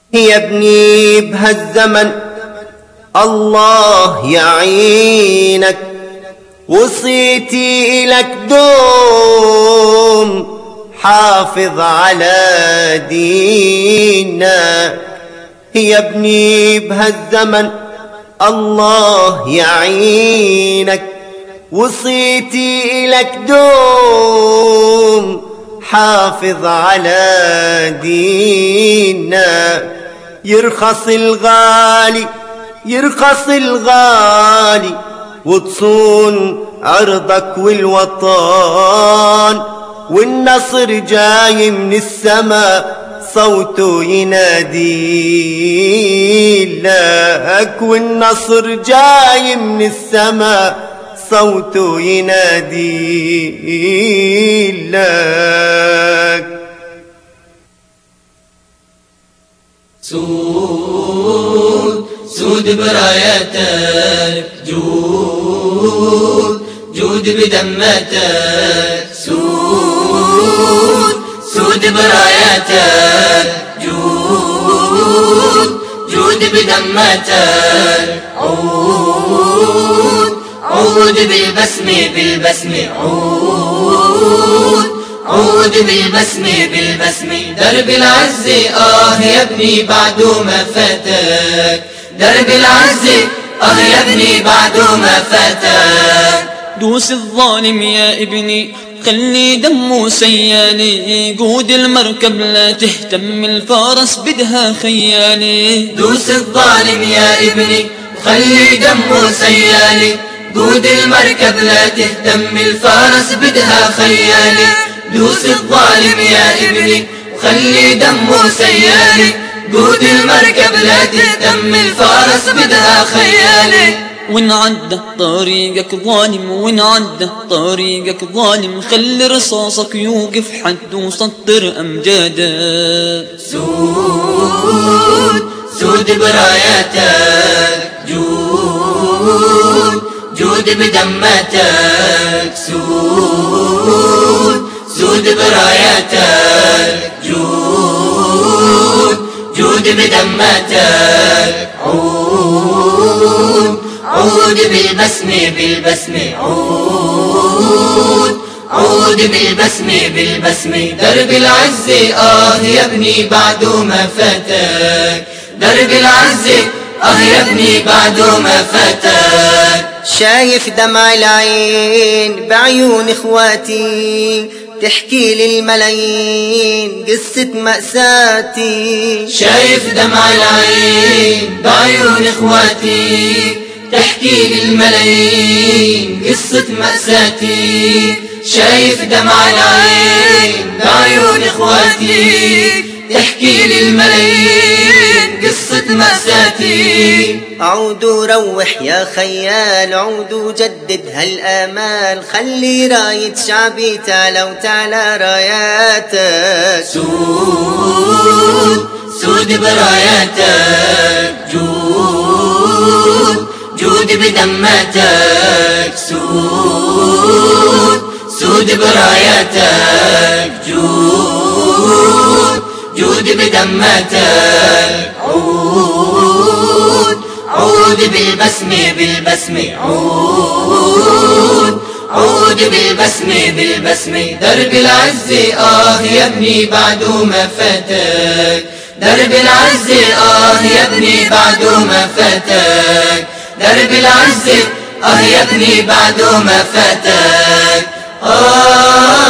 يا ابني بهالزمن الله يعينك، وصيتي إلك دوم حافظ على دينك. يا ابني بهالزمن الله يعينك، وصيتي إلك دوم حافظ على دينك. يرخص الغالي يرخص الغالي، وتصون عرضك والوطن، والنصر جاي من السماء صوته ينادي لك، والنصر جاي من السماء صوته ينادي لك. سود براياتك، جود بدمتك. سود براياتك، جود بدمتك. عود بالبسمة عود بالبسمة درب العز يا ابني بعد ما فاتك. درب العز يا ابني بعد ما فاتك. دوس الظالم يا ابني خلي دمه سيالي، قود المركب لا تهتم الفارس بدها خيالي. دوس الظالم يا ابني خلي دمه سيالي، قود المركب لا تهتم الفارس بدها خيالي. دوس الظالم يا ابني خلي دمه سيالي، قود المركب لا تهتم الفارس بدها خيالي. وإن عدى طريقك ظالم، وإن عدى طريقك ظالم، خلي رصاصك يوقف حد وسطر أمجادك. سود براياتك، جود بدمتك. سود براياتك، جود بدمتك. عود بالبسمة عود بالبسمة درب العز يا ابني بعد ما فاتك. درب العز يا ابني بعد ما فاتك. شايف دمع العين بعيون اخواتي، تحكي للملايين قصة مأساتي. شايف دمع العين بعيون اخواتي، تحكي للملايين قصة مأساتي. شايف دمع العين بعيون اخواتي، تحكي للملايين قصة مأساتي. عود وروح يا خيال، عود وجدد هالآمال، خلي راية شعبي تعلى وتعلى راياتك. سود براياتك، جود بدمتك. سود براياتك، جود بدمتك. عود بالبسمة عود بالبسمة درب العز يا ابني بعد ما فاتك. درب العز يا ابني بعد ما فاتك. درب العز يا ابني بعد ما فاتك.